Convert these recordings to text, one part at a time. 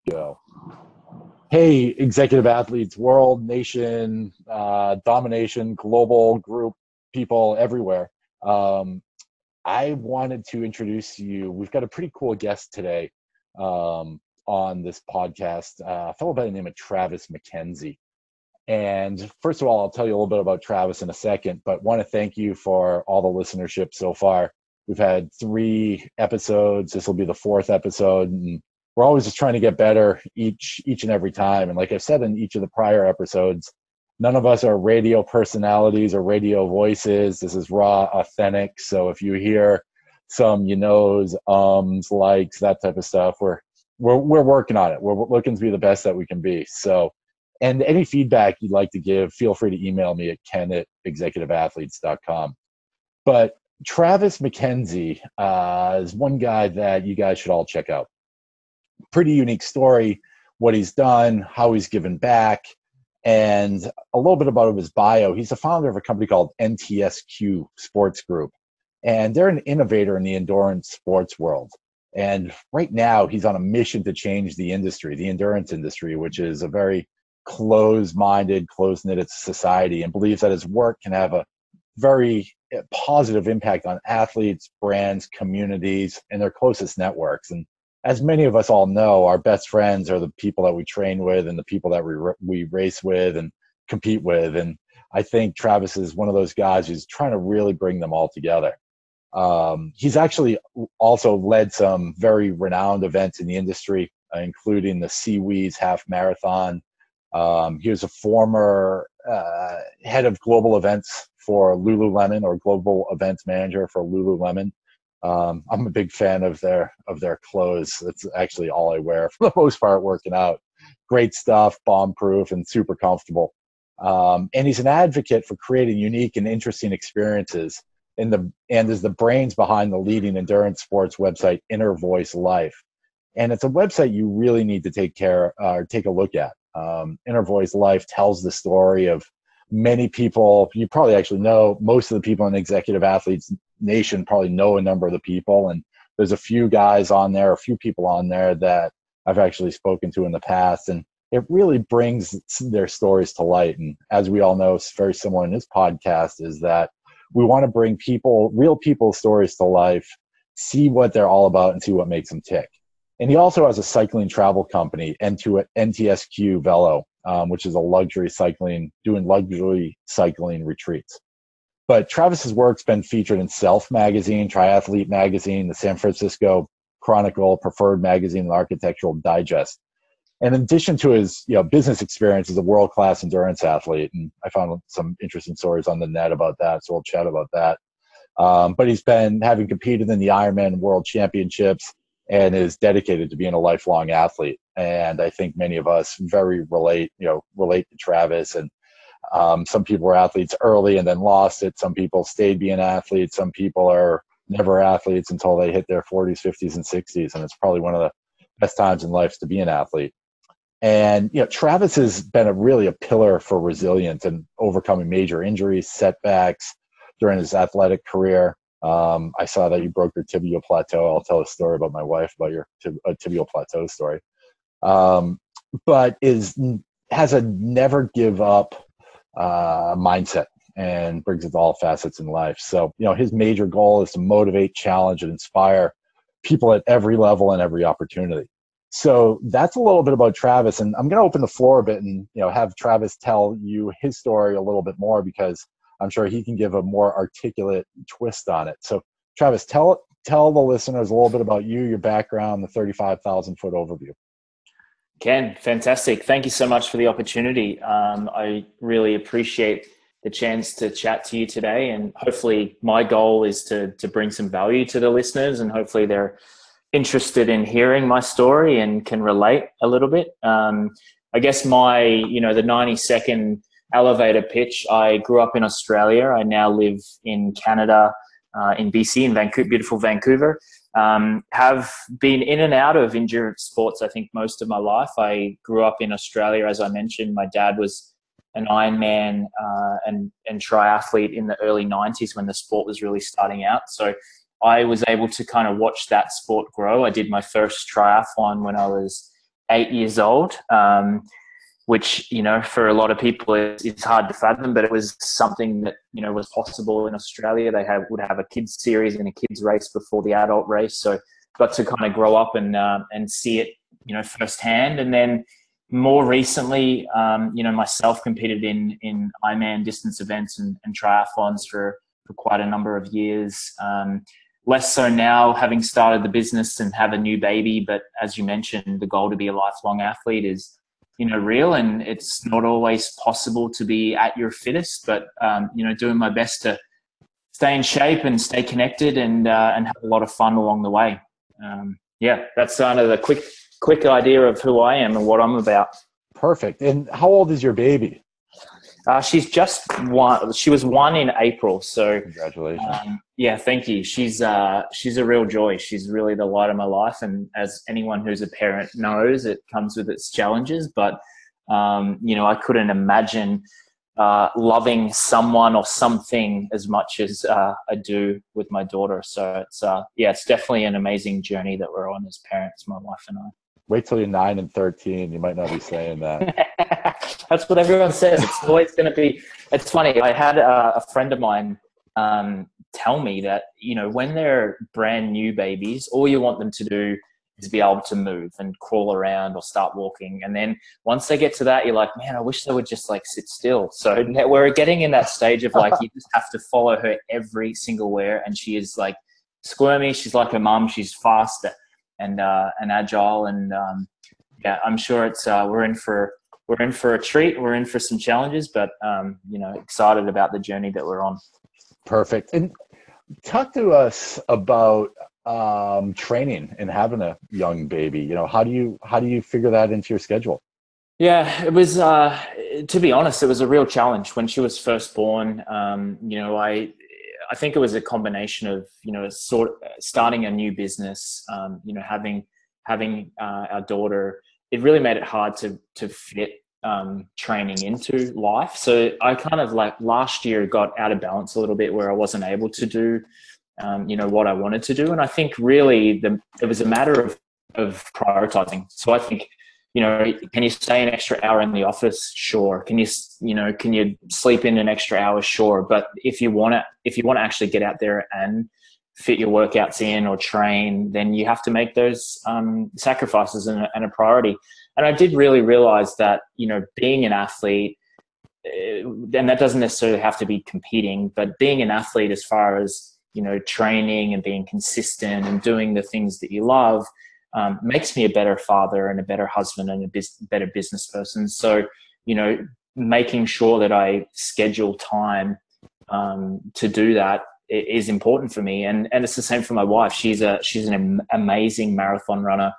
Go. Hey, executive athletes, world, nation, domination, global group, people everywhere. Um, I wanted to introduce you. We've got a pretty cool guest today on this podcast, a fellow by the name of Travis McKenzie. And first of all, I'll tell you a little bit about Travis in a second, but want to thank you for all the listenership so far. We've had 3 episodes. This will be the 4th episode, and we're always just trying to get better each and every time. And like I said in each of the prior episodes, none of us are radio personalities or radio voices. This is raw, authentic. So if you hear some likes, that type of stuff, we're working on it. We're looking to be the best that we can be. So and any feedback you'd like to give, feel free to email me at ken@executiveathletes.com. But Travis McKenzie is one guy that you guys should all check out. Pretty unique story, what he's done, how he's given back, and a little bit about his bio. He's the founder of a company called NTSQ Sports Group, and they're an innovator in the endurance sports world. And right now, he's on a mission to change the industry, the endurance industry, which is a very closed-minded, close-knit society, and believes that his work can have a very positive impact on athletes, brands, communities, and their closest networks. And as many of us all know, our best friends are the people that we train with and the people that we race with and compete with. And I think Travis is one of those guys who's trying to really bring them all together. He's actually also led some very renowned events in the industry, including the Seaweeds Half Marathon. He was a former head of global events for Lululemon, or global events manager for Lululemon. I'm a big fan of their clothes. That's actually all I wear for the most part working out. Great stuff, bomb proof, and super comfortable. And he's an advocate for creating unique and interesting experiences and is the brains behind the leading endurance sports website Inner Voice Life. And it's a website you really need to take a look at. Inner Voice Life tells the story of many people. You probably actually know most of the people in Executive Athletes Nation probably know a number of the people. And there's a few people on there that I've actually spoken to in the past. And it really brings their stories to light. And as we all know, it's very similar in this podcast, is that we want to bring real people's stories to life, see what they're all about, and see what makes them tick. And he also has a cycling travel company, NTSQ Velo, which is doing luxury cycling retreats. But Travis's work's been featured in Self Magazine, Triathlete Magazine, the San Francisco Chronicle, Preferred Magazine, and Architectural Digest. And in addition to his business experience as a world-class endurance athlete, and I found some interesting stories on the net about that, so we'll chat about that. But he's been having competed in the Ironman World Championships and is dedicated to being a lifelong athlete. And I think many of us relate to Travis. And some people were athletes early and then lost it. Some people stayed being athletes. Some people are never athletes until they hit their 40s, 50s, and 60s. And it's probably one of the best times in life to be an athlete. And Travis has been really a pillar for resilience and overcoming major injuries, setbacks during his athletic career. I saw that you broke your tibial plateau. I'll tell a story about my wife about your tibial plateau story. But has a never give up mindset and brings it to all facets in life. So his major goal is to motivate, challenge, and inspire people at every level and every opportunity. So that's a little bit about Travis, and I'm going to open the floor a bit and have Travis tell you his story a little bit more, because I'm sure he can give a more articulate twist on it. So Travis, tell the listeners a little bit about you, your background, the 35,000-foot overview. Ken, fantastic. Thank you so much for the opportunity. I really appreciate the chance to chat to you today, and hopefully my goal is to bring some value to the listeners, and hopefully they're interested in hearing my story and can relate a little bit. I guess the 90-second elevator pitch. I grew up in Australia. I now live in Canada, in BC, in beautiful Vancouver. Have been in and out of endurance sports, I think, most of my life. I grew up in Australia, as I mentioned. My dad was an Ironman and triathlete in the early 90s when the sport was really starting out. So I was able to kind of watch that sport grow. I did my first triathlon when I was 8 years old, which, you know, for a lot of people it's hard to fathom, but it was something that, you know, was possible in Australia. They would have a kids series and a kids race before the adult race. So got to kind of grow up and see it, you know, firsthand. And then more recently, you know, myself competed in Ironman distance events and triathlons for quite a number of years. Less so now, having started the business and have a new baby. But as you mentioned, the goal to be a lifelong athlete is, you know, real, and it's not always possible to be at your fittest, but, you know, doing my best to stay in shape and stay connected and have a lot of fun along the way. Yeah, that's kind of the quick idea of who I am and what I'm about. Perfect. And how old is your baby? She's just one. She was 1 in April. So congratulations. Yeah, thank you. She's a real joy. She's really the light of my life. And as anyone who's a parent knows, it comes with its challenges. But, you know, I couldn't imagine loving someone or something as much as I do with my daughter. So it's, yeah, it's definitely an amazing journey that we're on as parents, my wife and I. Wait till you're 9 and 13. You might not be saying that. That's what everyone says. It's always going to be. It's funny. I had a friend of mine tell me that, you know, when they're brand new babies, all you want them to do is be able to move and crawl around or start walking. And then once they get to that, you're like, man, I wish they would just like sit still. So we're getting in that stage of like, you just have to follow her every single where. And she is like squirmy. She's like her mum. She's fast and agile. And yeah, I'm sure it's we're in for a treat. We're in for some challenges, but you know, excited about the journey that we're on. Perfect. And talk to us about training and having a young baby. You know, how do you figure that into your schedule? Yeah, it was, to be honest, it was a real challenge when she was first born. You know, I think it was a combination of, you know, starting a new business, you know, having our daughter. It really made it hard to fit training into life. So I kind of like last year got out of balance a little bit where I wasn't able to do, you know, what I wanted to do. And I think really it was a matter of prioritizing. So I think, you know, can you stay an extra hour in the office? Sure. Can you sleep in an extra hour? Sure. But if you want to actually get out there and fit your workouts in or train, then you have to make those sacrifices and a priority. And I did really realize that, you know, being an athlete, and that doesn't necessarily have to be competing, but being an athlete as far as, you know, training and being consistent and doing the things that you love, makes me a better father and a better husband and a better business person. So, you know, making sure that I schedule time to do that is important for me. And it's the same for my wife. She's an amazing marathon runner.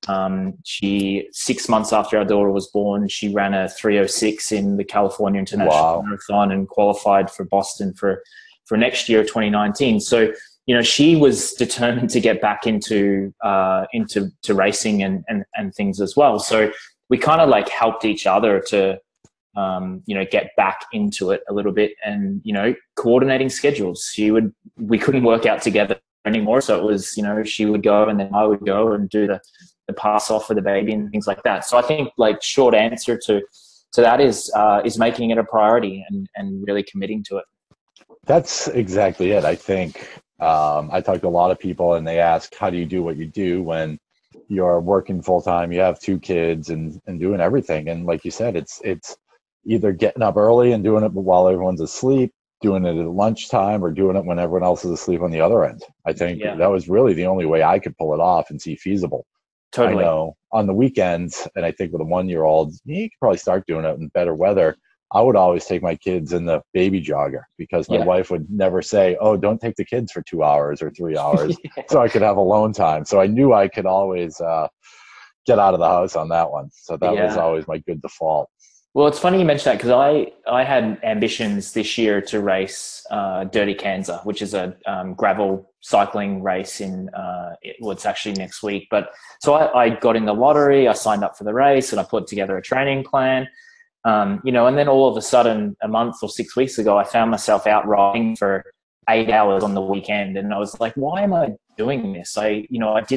6 months after our daughter was born, she ran a 3:06 in the California International Marathon and qualified for Boston for next year, 2019. So, you know, she was determined to get back into racing and things as well. So we kind of like helped each other to, you know, get back into it a little bit, and, you know, coordinating schedules. We couldn't work out together anymore. So it was, you know, she would go and then I would go and do the pass off for the baby and things like that. So I think like short answer to that is making it a priority and really committing to it. That's exactly it. I think I talk to a lot of people and they ask, how do you do what you do when you're working full time, you have 2 kids and doing everything? And like you said, it's either getting up early and doing it while everyone's asleep, doing it at lunchtime, or doing it when everyone else is asleep on the other end. I think that was really the only way I could pull it off and see feasible. Totally. I know on the weekends, and I think with a 1-year-old, you could probably start doing it in better weather. I would always take my kids in the baby jogger because my wife would never say, oh, don't take the kids for 2 hours or 3 hours so I could have alone time. So I knew I could always get out of the house on that one. So that was always my good default. Well, it's funny you mention that because I had ambitions this year to race Dirty Kansas, which is a gravel cycling race it's actually next week. But so I got in the lottery, I signed up for the race, and I put together a training plan. You know, and then all of a sudden, a month or 6 weeks ago, I found myself out riding for 8 hours on the weekend, and I was like, why am I doing this? I didn't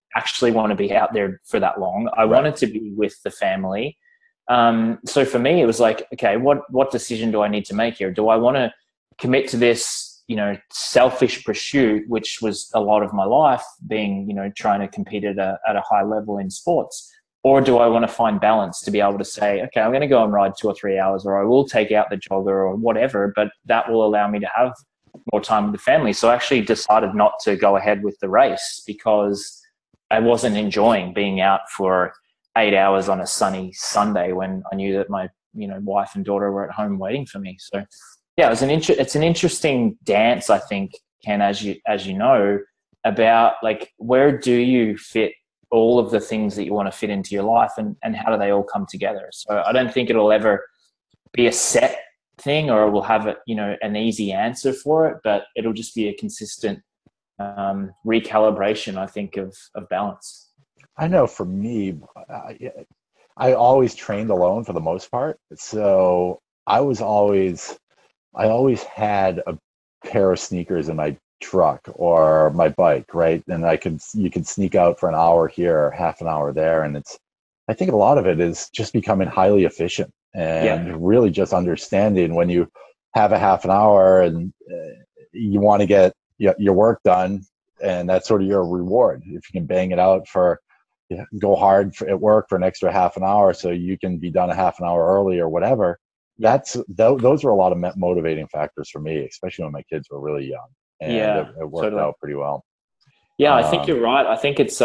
actually want to be out there for that long. I wanted to be with the family. So for me, it was like, okay, what decision do I need to make here? Do I want to commit to this, selfish pursuit, which was a lot of my life being, trying to compete at a high level in sports? Or do I want to find balance to be able to say, okay, I'm going to go and ride 2 or 3 hours, or I will take out the jogger or whatever, but that will allow me to have more time with the family. So I actually decided not to go ahead with the race because I wasn't enjoying being out for 8 hours on a sunny Sunday when I knew that my wife and daughter were at home waiting for me. So yeah, it's an interesting dance, I think, Ken, as you know, about like, where do you fit all of the things that you want to fit into your life, and how do they all come together? So I don't think it'll ever be a set thing, or we'll have an easy answer for it, but it'll just be a consistent recalibration, I think, of balance. I know for me, I always trained alone for the most part. So I always had a pair of sneakers in my truck or my bike, right? And you could sneak out for an hour here or half an hour there. And I think a lot of it is just becoming highly efficient and really just understanding when you have a half an hour and you want to get your work done, and that's sort of your reward. If you can bang it out go hard at work for an extra half an hour so you can be done a half an hour early or whatever. Those were a lot of motivating factors for me, especially when my kids were really young. And it worked out pretty well. Yeah, I think you're right. I think it's,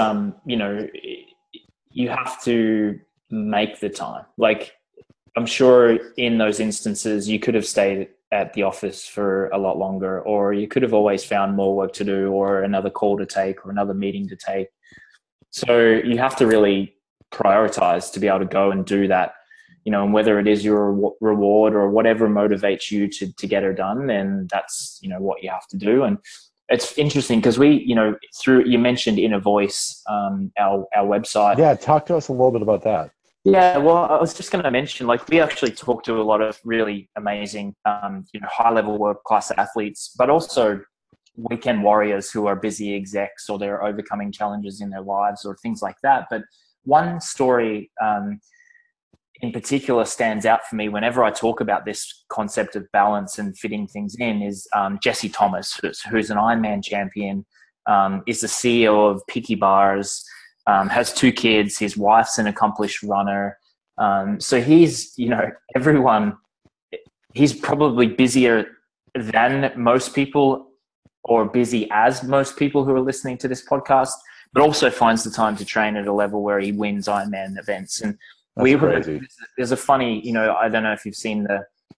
you have to make the time. Like, I'm sure in those instances, you could have stayed at the office for a lot longer, or you could have always found more work to do, or another call to take, or another meeting to take. So you have to really prioritize to be able to go and do that. And whether it is your reward or whatever motivates you to get it done, then that's, what you have to do. And it's interesting because you mentioned Inner Voice, our website. Yeah. Talk to us a little bit about that. Yeah, well, I was just going to mention, like, we actually talk to a lot of really amazing, high-level world-class athletes, but also weekend warriors who are busy execs, or they're overcoming challenges in their lives or things like that. But one story in particular stands out for me whenever I talk about this concept of balance and fitting things in is Jesse Thomas, who's an Ironman champion, is the CEO of Picky Bars, has 2 kids. His wife's an accomplished runner. So he's, he's probably busier than most people, or busy as most people who are listening to this podcast, but also finds the time to train at a level where he wins Ironman events. And crazy. There's a funny, I don't know if you've seen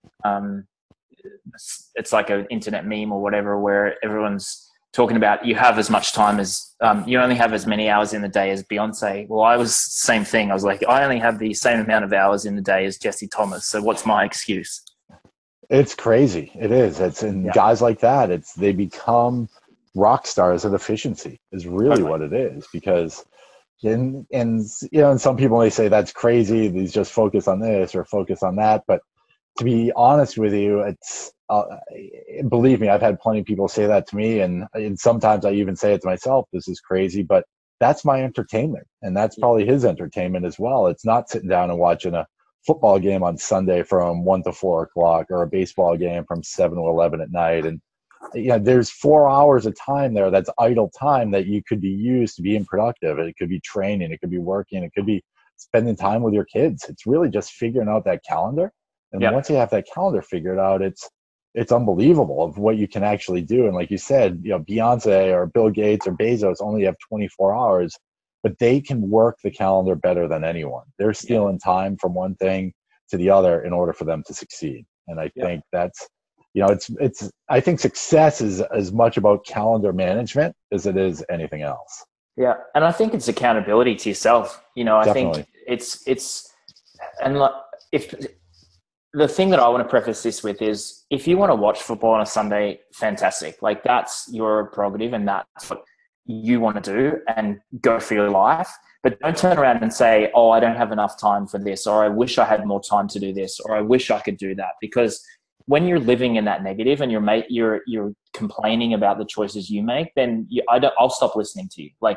it's like an internet meme or whatever, where everyone's talking about you have as much time as, you only have as many hours in the day as Beyonce. Well, I was same thing. I was like, I only have the same amount of hours in the day as Jesse Thomas. So what's my excuse? It's crazy. It is. Guys like that, they become rock stars of efficiency is really what it is, because and some people may say that's crazy. These just focus on this or focus on that. But to be honest with you, it's believe me, I've had plenty of people say that to me, and sometimes I even say it to myself, this is crazy, but that's my entertainment, and that's probably his entertainment as well. It's not sitting down and watching a football game on Sunday from 1 to 4 o'clock, or a baseball game from 7 to 11 at night. And there's 4 hours of time there that's idle time that you could be used to being productive. It could be training, it could be working, it could be spending time with your kids. It's really just figuring out that calendar. And once you have that calendar figured out, it's unbelievable of what you can actually do. And like you said, Beyonce or Bill Gates or Bezos only have 24 hours, but they can work the calendar better than anyone. They're stealing time from one thing to the other in order for them to succeed. And I think that's, I think success is as much about calendar management as it is anything else. Yeah. And I think it's accountability to yourself. I Definitely. think and if the thing that I want to preface this with is, if you want to watch football on a Sunday, fantastic. Like, that's your prerogative and that's what you want to do and go for your life. But don't turn around and say, oh, I don't have enough time for this, or I wish I had more time to do this, or I wish I could do that. Because when you're living in that negative and you're complaining about the choices you make, then I'll stop listening to you. Like,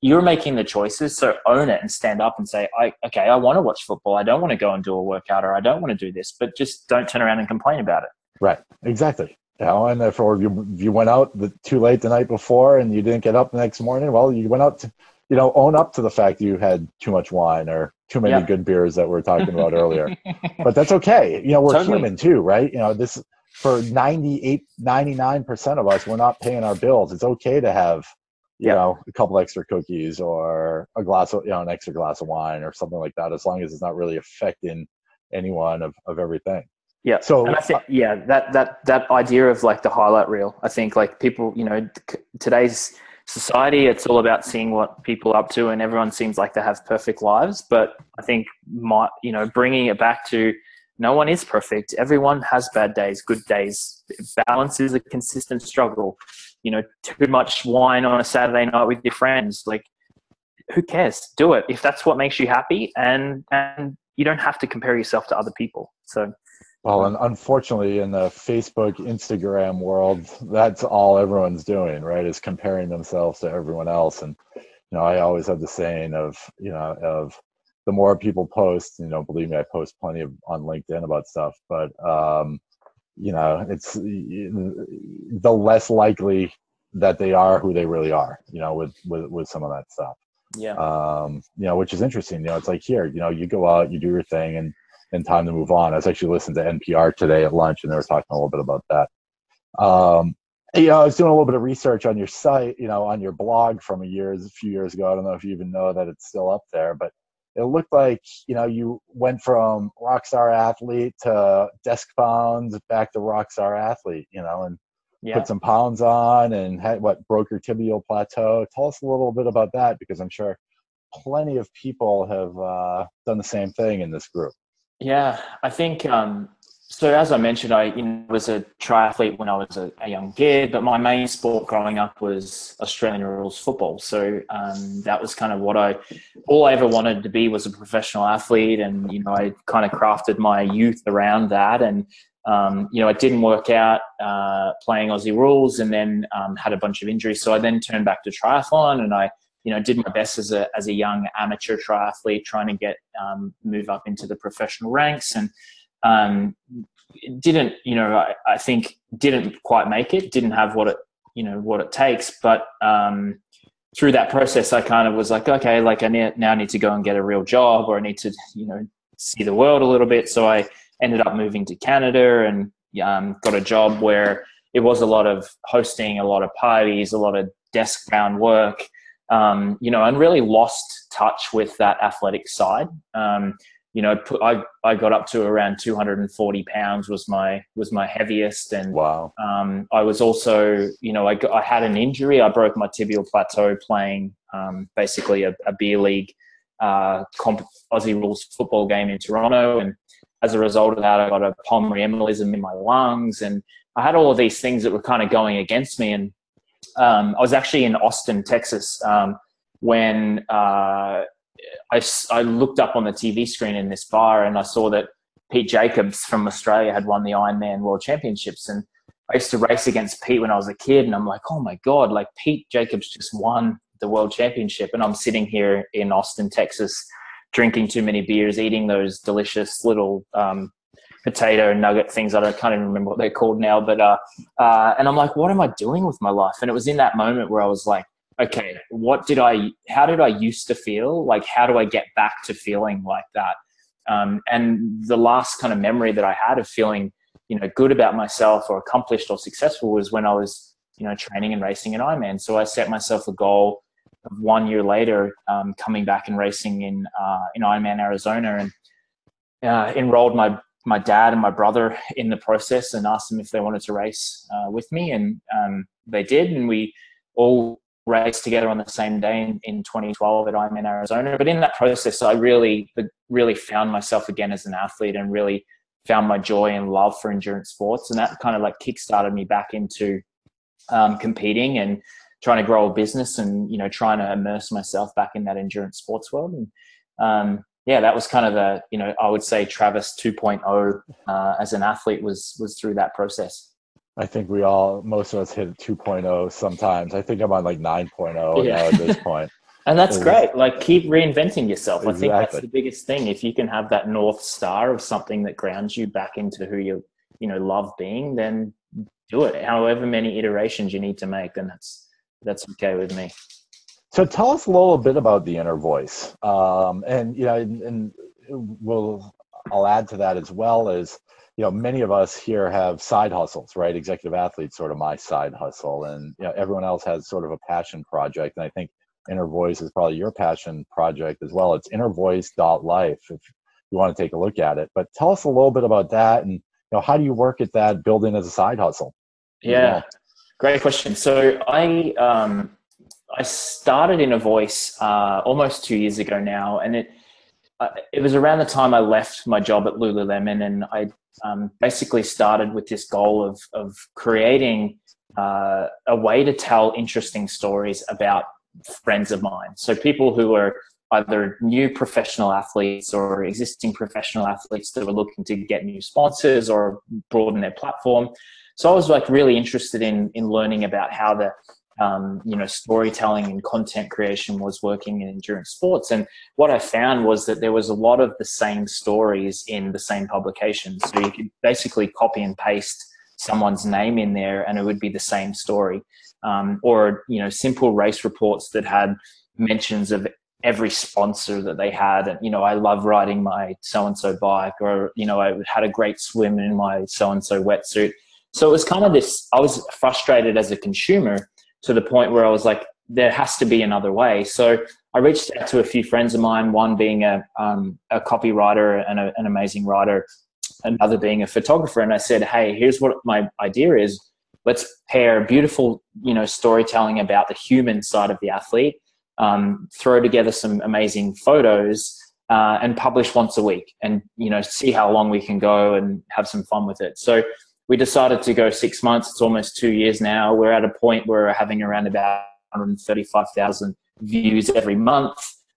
you're making the choices, so own it and stand up and say, okay, I want to watch football. I don't want to go and do a workout, or I don't want to do this, but just don't turn around and complain about it. Right. Exactly. And therefore, if you went out too late the night before and you didn't get up the next morning, well, you went out to, own up to the fact you had too much wine or too many good beers that we were talking about earlier. But that's okay. We're totally human too, right? This, for 98, 99% of us, we're not paying our bills. It's okay to have, a couple extra cookies or a glass of, an extra glass of wine or something like that, as long as it's not really affecting anyone of everything. Yeah. So, and I think, that idea of like the highlight reel, I think like people, today's society, it's all about seeing what people are up to, and everyone seems like they have perfect lives. But I think bringing it back to, no one is perfect. Everyone has bad days, good days. Balance is a consistent struggle. Too much wine on a Saturday night with your friends, like, who cares? Do it if that's what makes you happy, and you don't have to compare yourself to other people. So. Well, and unfortunately, in the Facebook, Instagram world, that's all everyone's doing, right? Is comparing themselves to everyone else. And, I always have the saying of the more people post, believe me, I post plenty on LinkedIn about stuff, but, it's the less likely that they are who they really are, with some of that stuff. Yeah. Which is interesting. It's like here, you go out, you do your thing, and time to move on. I was actually listening to NPR today at lunch, and they were talking a little bit about that. I was doing a little bit of research on your site, on your blog from a few years ago. I don't know if you even know that it's still up there, but it looked like, you went from rock star athlete to desk bound back to rock star athlete, and put some pounds on and broke your tibial plateau. Tell us a little bit about that, because I'm sure plenty of people have done the same thing in this group. Yeah, I think, so as I mentioned, I was a triathlete when I was a young kid, but my main sport growing up was Australian rules football. So that was kind of all I ever wanted to be, was a professional athlete. And, I kind of crafted my youth around that. And, it didn't work out playing Aussie rules, and then had a bunch of injuries. So I then turned back to triathlon, and I did my best as a young amateur triathlete, trying to get move up into the professional ranks, and didn't I think didn't quite make it. Didn't have what it takes. But through that process, I kind of was like, okay, like I now need to go and get a real job, or I need to see the world a little bit. So I ended up moving to Canada and got a job where it was a lot of hosting, a lot of parties, a lot of desk-bound work. And really lost touch with that athletic side. I got up to around 240 pounds was my heaviest. And wow. I was also, I had an injury. I broke my tibial plateau playing basically a beer league Aussie rules football game in Toronto. And as a result of that, I got a pulmonary embolism in my lungs. And I had all of these things that were kind of going against me. And I was actually in Austin, Texas, when I looked up on the TV screen in this bar, and I saw that Pete Jacobs from Australia had won the Ironman World Championships. And I used to race against Pete when I was a kid, and I'm like, oh my God, like Pete Jacobs just won the World Championship. And I'm sitting here in Austin, Texas, drinking too many beers, eating those delicious little potato nugget things. I can't even remember what they're called now, but and I'm like, what am I doing with my life? And it was in that moment where I was like, okay, how did I used to feel? Like, how do I get back to feeling like that? And the last kind of memory that I had of feeling, good about myself or accomplished or successful was when I was, training and racing an Ironman. So I set myself a goal of 1 year later, coming back and racing in Ironman Arizona, and enrolled my dad and my brother in the process and asked them if they wanted to race with me. And they did. And we all raced together on the same day in 2012 at Ironman Arizona. But in that process, I really found myself again as an athlete, and really found my joy and love for endurance sports. And that kind of like kickstarted me back into competing and trying to grow a business, and, trying to immerse myself back in that endurance sports world. And that was kind of I would say Travis 2.0 as an athlete was through that process. I think most of us hit 2.0 sometimes. I think I'm on like 9.0 now at this point. And that's great. Like, keep reinventing yourself. I think that's Exactly. the biggest thing. If you can have that North Star of something that grounds you back into who you love being, then do it. However many iterations you need to make, then that's okay with me. So tell us a little bit about the inner voice, and and we'll I'll add to that as well as many of us here have side hustles, right? Executive athletes, sort of my side hustle, and everyone else has sort of a passion project, and I think Inner Voice is probably your passion project as well. It's innervoice.life if you want to take a look at it. But tell us a little bit about that, and how do you work at that building as a side hustle as Yeah, well? great question. So I started in a voice almost 2 years ago now, and it was around the time I left my job at Lululemon, and I basically started with this goal of creating a way to tell interesting stories about friends of mine. So people who are either new professional athletes or existing professional athletes that were looking to get new sponsors or broaden their platform. So I was like really interested in learning about how the storytelling and content creation was working in endurance sports. And what I found was that there was a lot of the same stories in the same publications. So you could basically copy and paste someone's name in there and it would be the same story. Or simple race reports that had mentions of every sponsor that they had. And, I love riding my so-and-so bike, or, I had a great swim in my so-and-so wetsuit. So it was kind of this, I was frustrated as a consumer to the point where I was like, there has to be another way. So I reached out to a few friends of mine, one being a copywriter and an amazing writer, another being a photographer. And I said, hey, here's what my idea is. Let's pair beautiful, storytelling about the human side of the athlete, throw together some amazing photos, and publish once a week and, see how long we can go and have some fun with it. So we decided to go 6 months. It's almost 2 years now. We're at a point where we're having around about 135,000 views every month.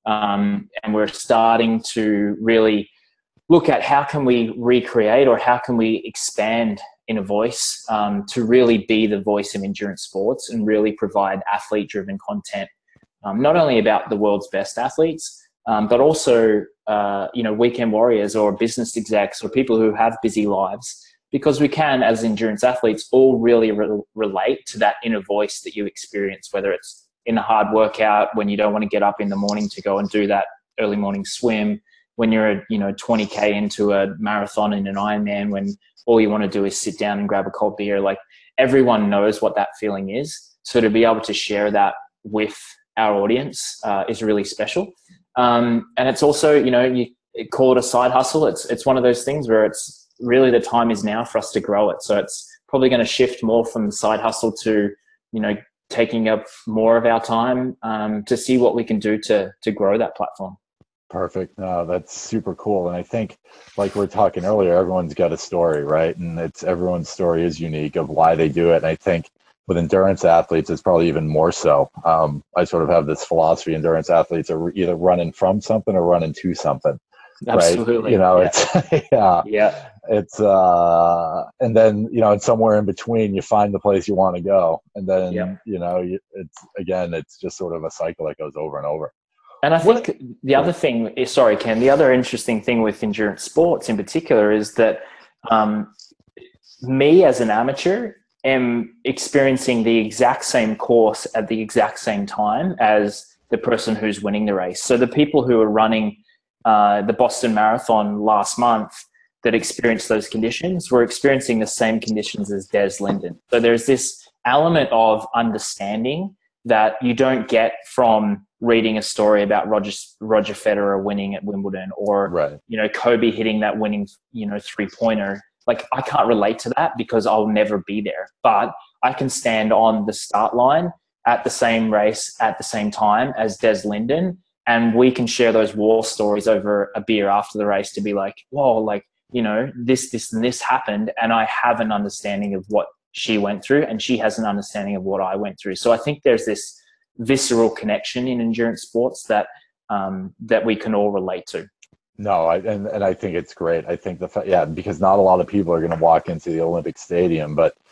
And we're starting to really look at how can we recreate or how can we expand Inner Voice to really be the voice of endurance sports and really provide athlete-driven content, not only about the world's best athletes, but also, weekend warriors or business execs or people who have busy lives. Because we can, as endurance athletes, all really relate to that inner voice that you experience, whether it's in a hard workout, when you don't want to get up in the morning to go and do that early morning swim, when you're 20K into a marathon in an Ironman, when all you want to do is sit down and grab a cold beer. Like, everyone knows what that feeling is. So to be able to share that with our audience is really special. And it's also, you call it a side hustle. It's one of those things where it's really the time is now for us to grow it. So it's probably going to shift more from side hustle to, taking up more of our time to see what we can do to grow that platform. Perfect. No, that's super cool. And I think, like we were talking earlier, everyone's got a story, right? And everyone's story is unique of why they do it. And I think with endurance athletes, it's probably even more so. I sort of have this philosophy: endurance athletes are either running from something or running to something. Absolutely. Right? Yeah. It's yeah. Yeah. It's and then it's somewhere in between you find the place you want to go, and then it's just sort of a cycle that goes over and over. And I What? think the other thing is, sorry, Ken, the other interesting thing with endurance sports in particular is that me as an amateur am experiencing the exact same course at the exact same time as the person who's winning the race. So the people who are running the Boston Marathon last month that experienced those conditions were experiencing the same conditions as Des Linden. So there's this element of understanding that you don't get from reading a story about Roger Federer winning at Wimbledon or, Right. Kobe hitting that winning, 3-pointer. Like, I can't relate to that because I'll never be there, but I can stand on the start line at the same race at the same time as Des Linden. And we can share those war stories over a beer after the race to be like, whoa, like, this and this happened. And I have an understanding of what she went through and she has an understanding of what I went through. So I think there's this visceral connection in endurance sports that we can all relate to. No, and I think it's great. I think because not a lot of people are going to walk into the Olympic Stadium, but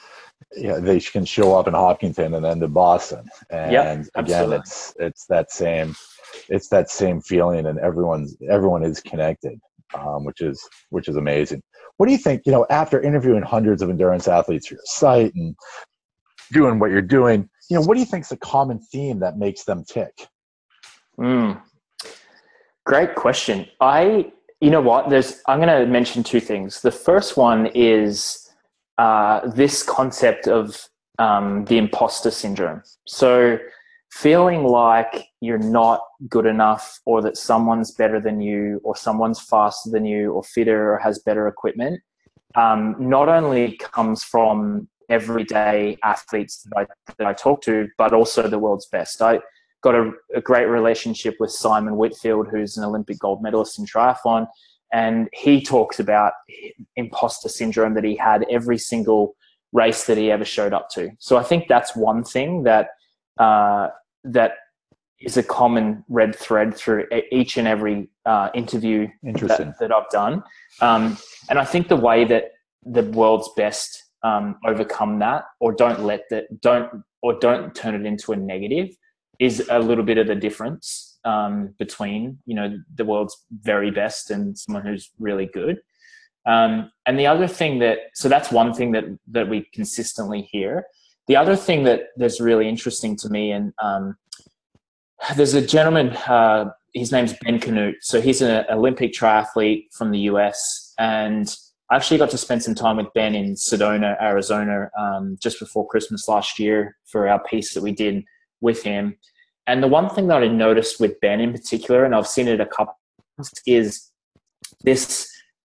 Yeah, they can show up in Hopkinton and then in Boston, Yep, and again, absolutely. it's that same feeling, and everyone is connected, which is amazing. What do you think? After interviewing hundreds of endurance athletes for your site and doing what you're doing, what do you think is the common theme that makes them tick? Mm, great question. You know what? I'm going to mention two things. The first one is this concept of the imposter syndrome. So feeling like you're not good enough, or that someone's better than you, or someone's faster than you, or fitter, or has better equipment, not only comes from everyday athletes that I talk to, but also the world's best. I got a great relationship with Simon Whitfield, who's an Olympic gold medalist in triathlon. And he talks about imposter syndrome that he had every single race that he ever showed up to. So I think that's one thing that that is a common red thread through each and every interview that I've done. And I think the way that the world's best overcome that, or don't turn it into a negative, is a little bit of the difference between the world's very best and someone who's really good. And the other thing so that's one thing that we consistently hear. The other thing that's really interesting to me, and there's a gentleman, his name's Ben Canute. So he's an Olympic triathlete from the US, and I actually got to spend some time with Ben in Sedona, Arizona, just before Christmas last year for our piece that we did with him. And the one thing that I noticed with Ben in particular, and I've seen it a couple times, is this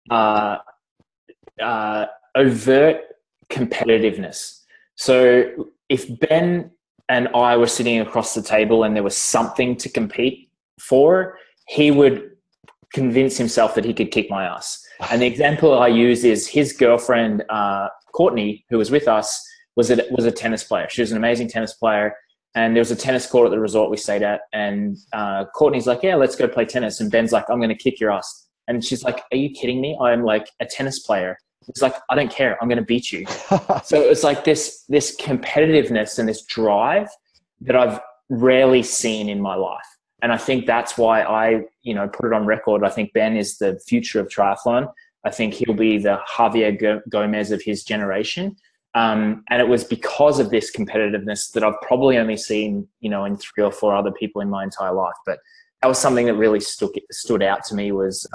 overt competitiveness. So if Ben and I were sitting across the table and there was something to compete for, he would convince himself that he could kick my ass. And the example I use is his girlfriend, Courtney, who was with us, was a tennis player. She was an amazing tennis player. And there was a tennis court at the resort we stayed at. And Courtney's like, yeah, let's go play tennis. And Ben's like, I'm going to kick your ass. And she's like, are you kidding me? I'm like a tennis player. It's like, I don't care. I'm going to beat you. So it's like this competitiveness and this drive that I've rarely seen in my life. And I think that's why I, put it on record. I think Ben is the future of triathlon. I think he'll be the Javier Gomez of his generation. And it was because of this competitiveness that I've probably only seen, in 3 or 4 other people in my entire life. But that was something that really stood out to me was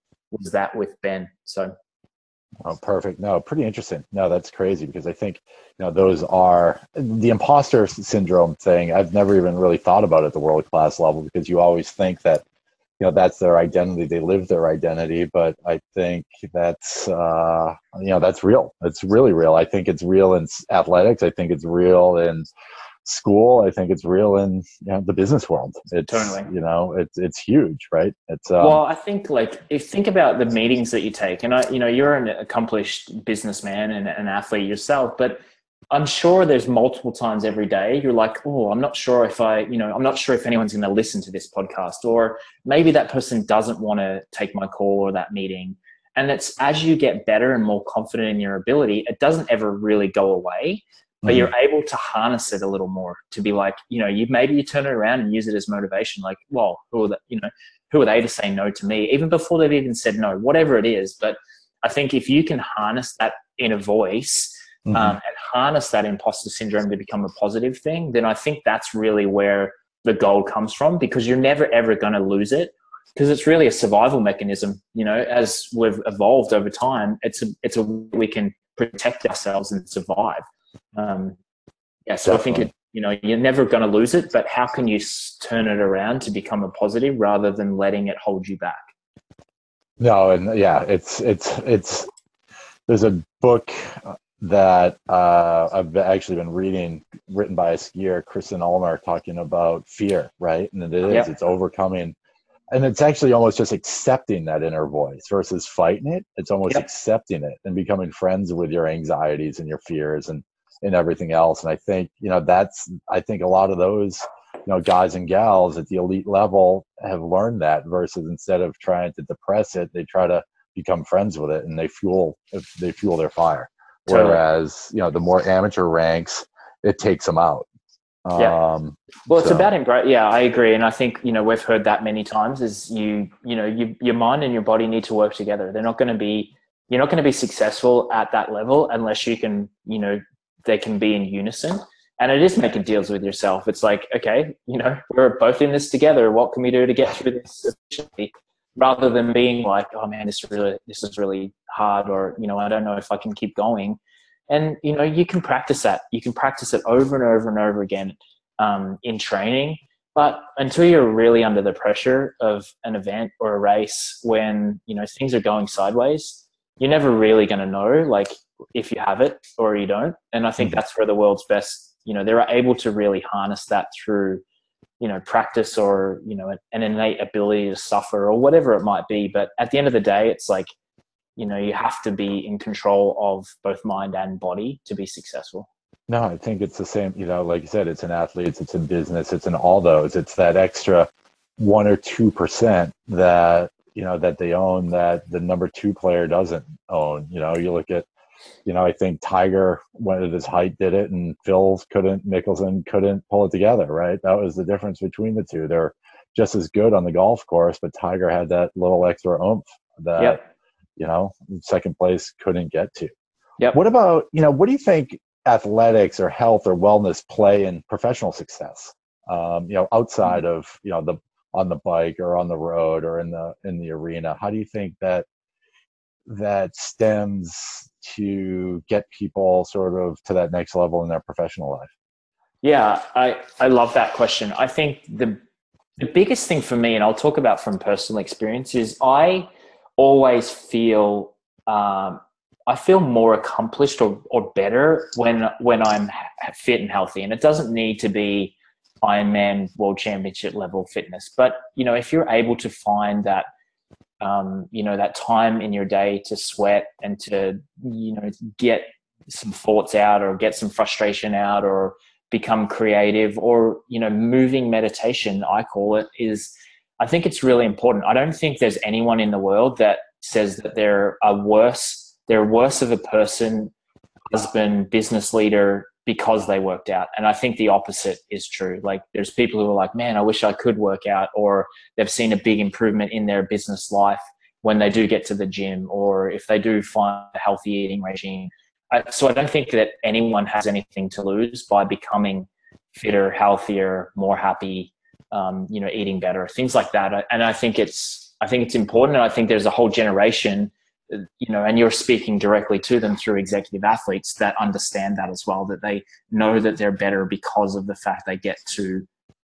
that with Ben. So. Oh, perfect. No, pretty interesting. No, that's crazy, because I think, those are the imposter syndrome thing. I've never even really thought about it at the world class level, because you always think that, that's their identity. They live their identity. But I think that's, that's real. It's really real. I think it's real in athletics. I think it's real in school. I think it's real in the business world. It's totally. It's huge, right? It's well, I think if think about the meetings that you take, and you're an accomplished businessman and an athlete yourself, but I'm sure there's multiple times every day you're like, oh, I'm not sure if I'm not sure if anyone's going to listen to this podcast, or maybe that person doesn't want to take my call or that meeting. And it's as you get better and more confident in your ability, it doesn't ever really go away, but you're able to harness it a little more to be like, maybe you turn it around and use it as motivation. Like, well, who are they to say no to me, even before they've even said no, whatever it is. But I think if you can harness that inner voice, and harness that imposter syndrome to become a positive thing, then I think that's really where the goal comes from, because you're never, ever going to lose it, because it's really a survival mechanism. As we've evolved over time, it's a we can protect ourselves and survive. So definitely. I think you're never going to lose it, but how can you turn it around to become a positive rather than letting it hold you back? No, and yeah, it's there's a book that I've actually been reading, written by a skier, Kristen Ulmer, talking about fear, right? And it's overcoming, and it's actually almost just accepting that inner voice versus fighting it. It's almost accepting it and becoming friends with your anxieties and your fears and everything else. And I think, I think a lot of those, guys and gals at the elite level have learned that, versus instead of trying to depress it, they try to become friends with it, and they fuel their fire. Totally. Whereas, the more amateur ranks, it takes them out. Yeah. Well, it's So about embrace. Yeah, I agree. And I think, we've heard that many times is your mind and your body need to work together. You're not going to be successful at that level unless you can, they can be in unison. And it is making deals with yourself. It's like, okay, we're both in this together. What can we do to get through this efficiently? Rather than being like, oh man, this is really hard, or, I don't know if I can keep going. And, you can practice that. You can practice it over and over and over again in training. But until you're really under the pressure of an event or a race when, things are going sideways, you're never really going to know, like, if you have it or you don't. And I think that's where the world's best, they're able to really harness that through, practice or, an innate ability to suffer or whatever it might be. But at the end of the day, it's like, you have to be in control of both mind and body to be successful. no, I think it's the same, like you said, it's in athletes, it's in business, it's in all those. It's that extra 1 or 2% that, that they own that the number 2 player doesn't own. You look at, I think Tiger went at his height, did it, and Mickelson couldn't pull it together, right? That was the difference between the two. They're just as good on the golf course, but Tiger had that little extra oomph that, Yep. Second place couldn't get to. Yep. What about, what do you think athletics or health or wellness play in professional success? Outside of, on the bike or on the road or in the arena, how do you think that stems to get people sort of to that next level in their professional life? Yeah, I love that question. I think the biggest thing for me, and I'll talk about from personal experience, is I always feel I feel more accomplished or better when I'm fit and healthy. And it doesn't need to be Ironman World Championship level fitness, but if you're able to find that that time in your day to sweat and to get some thoughts out or get some frustration out or become creative or moving meditation, I call it, is I think it's really important. I don't think there's anyone in the world that says that they're worse of a person, husband, business leader because they worked out. And I think the opposite is true. Like there's people who are like, man, I wish I could work out, or they've seen a big improvement in their business life when they do get to the gym, or if they do find a healthy eating regime. So I don't think that anyone has anything to lose by becoming fitter, healthier, more happy, eating better, things like that. And I think it's important. And I think there's a whole generation, and you're speaking directly to them through executive athletes that understand that as well, that they know that they're better because of the fact they get to,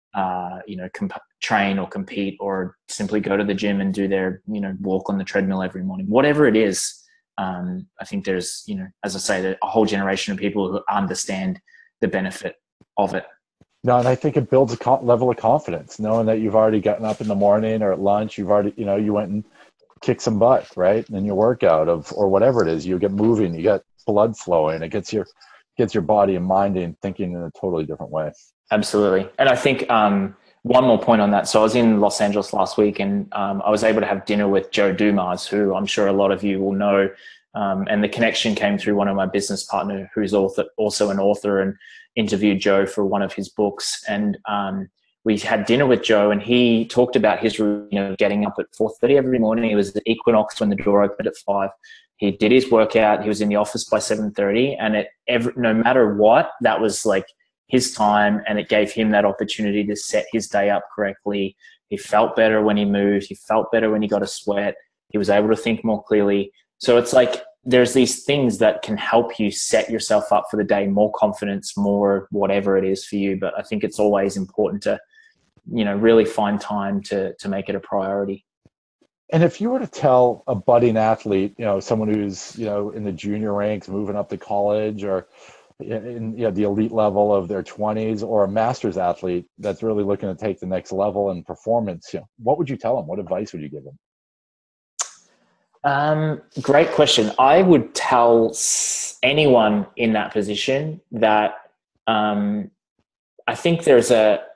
train or compete or simply go to the gym and do their, walk on the treadmill every morning, whatever it is. I think there's, as I say, a whole generation of people who understand the benefit of it. No, and I think it builds a level of confidence, knowing that you've already gotten up in the morning or at lunch, you've already, you went and kick some butt, right? And your workout or whatever it is, you get moving, you get blood flowing, it gets your body and mind and thinking in a totally different way. Absolutely. And I think one more point on that. So I was in Los Angeles last week and I was able to have dinner with Joe Dumas, who I'm sure a lot of you will know. And the connection came through one of my business partner who's also an author, and interviewed Joe for one of his books. And we had dinner with Joe, and he talked about his routine of getting up at 4:30 every morning. He was at Equinox when the door opened at 5. He did his workout. He was in the office by 7:30, and no matter what, that was like his time, and it gave him that opportunity to set his day up correctly. He felt better when he moved. He felt better when he got a sweat. He was able to think more clearly. So it's like there's these things that can help you set yourself up for the day, more confidence, more whatever it is for you. But I think it's always important to, really find time to make it a priority. And if you were to tell a budding athlete, someone who's, in the junior ranks, moving up to college, or in the elite level of their 20s, or a master's athlete that's really looking to take the next level in performance, what would you tell them? What advice would you give them? Great question. I would tell anyone in that position that I think there's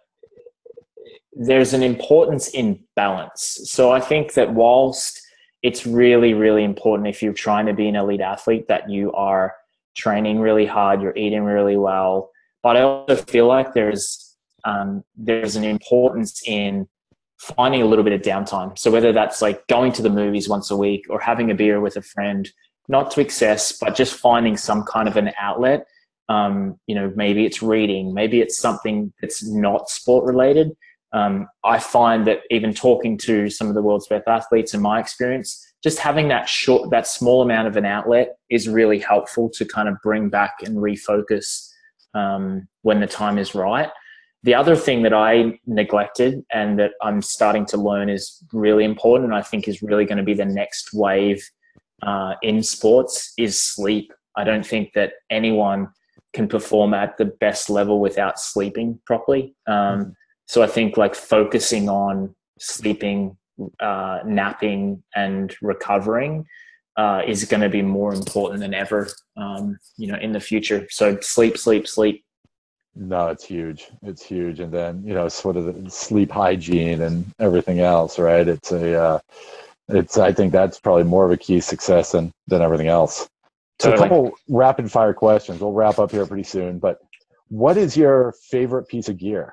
an importance in balance. So I think that whilst it's really, really important if you're trying to be an elite athlete that you are training really hard, you're eating really well. But I also feel like there's an importance in finding a little bit of downtime. So whether that's like going to the movies once a week or having a beer with a friend, not to excess, but just finding some kind of an outlet. Maybe it's reading, maybe it's something that's not sport related. I find that even talking to some of the world's best athletes, in my experience, just having that small amount of an outlet is really helpful to kind of bring back and refocus when the time is right. The other thing that I neglected and that I'm starting to learn is really important, and I think is really going to be the next wave in sports, is sleep. I don't think that anyone can perform at the best level without sleeping properly. So I think like focusing on sleeping, napping, and recovering is going to be more important than ever, in the future. So sleep. No, it's huge. It's huge. And then, sort of the sleep hygiene and everything else, right? I think that's probably more of a key success than everything else. So Totally. a couple rapid fire questions. We'll wrap up here pretty soon, but what is your favorite piece of gear?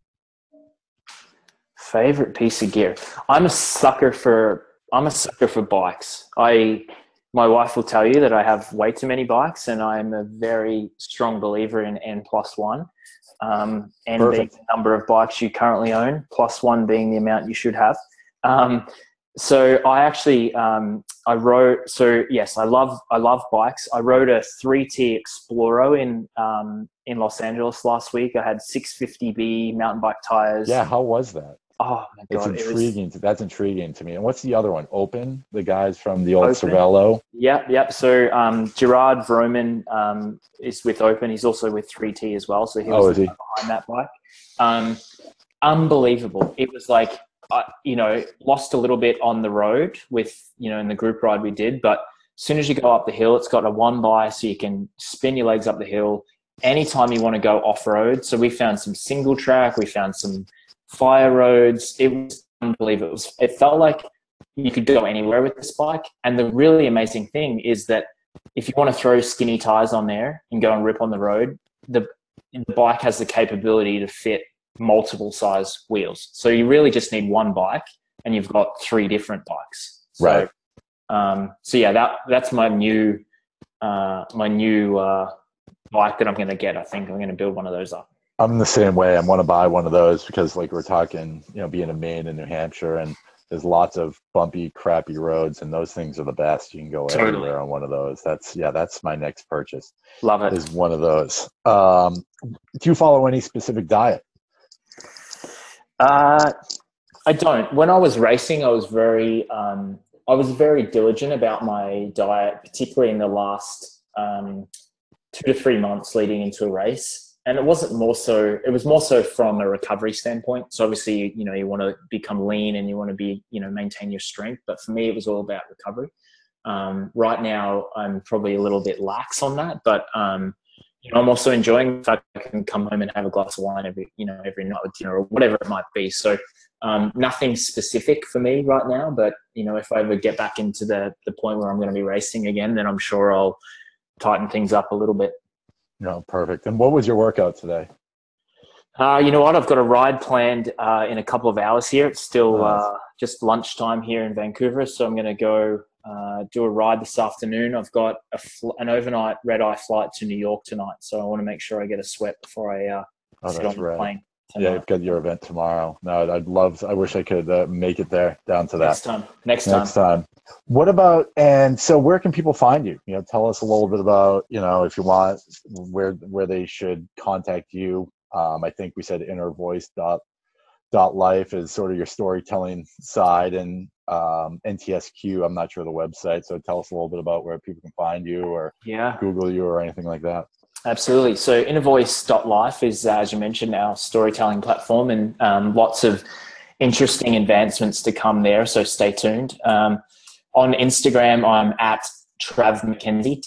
Favorite piece of gear? I'm a sucker for bikes. My wife will tell you that I have way too many bikes, and I'm a very strong believer in N+1. N being the number of bikes you currently own, +1 being the amount you should have. So I actually, I rode. So yes, I love bikes. I rode a 3T Exploro in Los Angeles last week. I had 650B mountain bike tires. Yeah, how was that? Oh my God. It's intriguing. That's intriguing to me. And what's the other one? Open? The guys from the old Cervelo? Yep. So Gerard Vroman is with Open. He's also with 3T as well. So he was behind that bike. Unbelievable. It was like, lost a little bit on the road with, in the group ride we did. But as soon as you go up the hill, it's got a one by, so you can spin your legs up the hill anytime you want to go off-road. So we found some single track. We found some fire roads. It was unbelievable. It felt like you could go anywhere with this bike. And the really amazing thing is that if you want to throw skinny tires on there and go and rip on the road, the bike has the capability to fit multiple size wheels. So you really just need one bike and you've got 3 different bikes. So, right. So yeah, that's my new bike that I'm going to get. I think I'm going to build one of those up. I'm the same way. I want to buy one of those because, like, we're talking, being in Maine and New Hampshire, and there's lots of bumpy, crappy roads, and those things are the best. You can go everywhere on one of those. That's my next purchase. Love it. Is one of those. Do you follow any specific diet? I don't. When I was racing, I was very diligent about my diet, particularly in the last 2 to 3 months leading into a race. And it was more so from a recovery standpoint. So obviously, you want to become lean and you want to be, maintain your strength. But for me, it was all about recovery. Right now, I'm probably a little bit lax on that, but I'm also enjoying the fact I can come home and have a glass of wine every night with dinner or whatever it might be. So nothing specific for me right now, but if I ever get back into the point where I'm going to be racing again, then I'm sure I'll tighten things up a little bit. Perfect. And what was your workout today? You know what? I've got a ride planned in a couple of hours here. It's still just lunchtime here in Vancouver, so I'm going to go do a ride this afternoon. I've got an overnight red-eye flight to New York tonight, so I want to make sure I get a sweat before I sit on the plane. Yeah, you've got your event tomorrow. No, I wish I could make it there down to that. Next time. What about, and so where can people find you? Tell us a little bit about, if you want, where they should contact you. I think we said innervoice.life is sort of your storytelling side, and NTSQ, I'm not sure the website. So tell us a little bit about where people can find you or Google you or anything like that. Absolutely. So innervoice.life is, as you mentioned, our storytelling platform, and lots of interesting advancements to come there. So stay tuned. On Instagram, I'm at Trav McKenzie,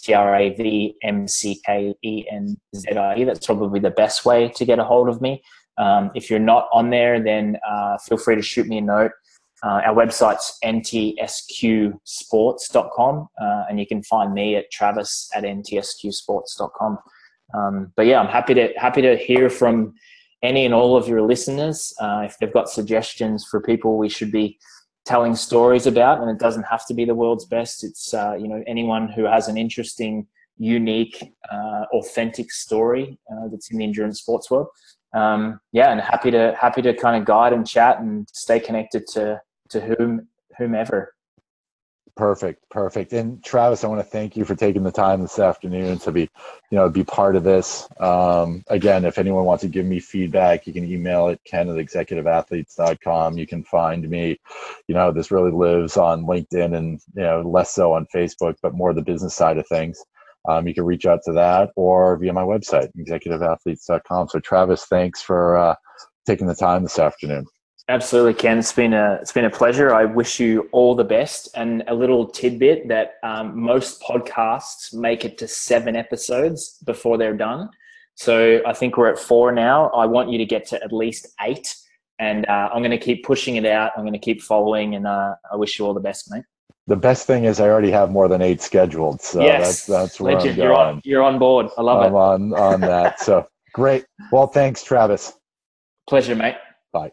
TravMcKenzie. That's probably the best way to get a hold of me. If you're not on there, then feel free to shoot me a note. Our website's ntsqsports.com, and you can find me at travis@ntsqsports.com. But yeah, I'm happy to hear from any and all of your listeners. If they've got suggestions for people we should be telling stories about, and it doesn't have to be the world's best. It's anyone who has an interesting, unique, authentic story that's in the endurance sports world. And happy to kind of guide and chat and stay connected to whomever. Perfect. And Travis, I want to thank you for taking the time this afternoon to be part of this. Again, if anyone wants to give me feedback, you can email it, ken@executiveathletes.com. You can find me. This really lives on LinkedIn and, less so on Facebook, but more the business side of things. You can reach out to that or via my website, executiveathletes.com. So Travis, thanks for taking the time this afternoon. Absolutely, Ken. It's been a pleasure. I wish you all the best. And a little tidbit that most podcasts make it to 7 episodes before they're done. So I think we're at 4 now. I want you to get to at least 8. And I'm going to keep pushing it out. I'm going to keep following. And I wish you all the best, mate. The best thing is I already have more than 8 scheduled. So yes, that's where legend. I'm going. You're on board. I love it. I'm on that. So great. Well, thanks, Travis. Pleasure, mate. Bye.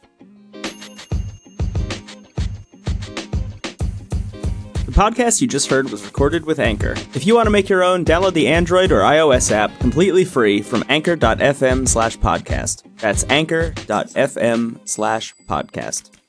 The podcast you just heard was recorded with Anchor. If you want to make your own, download the Android or iOS app completely free from anchor.fm/podcast. That's anchor.fm/podcast.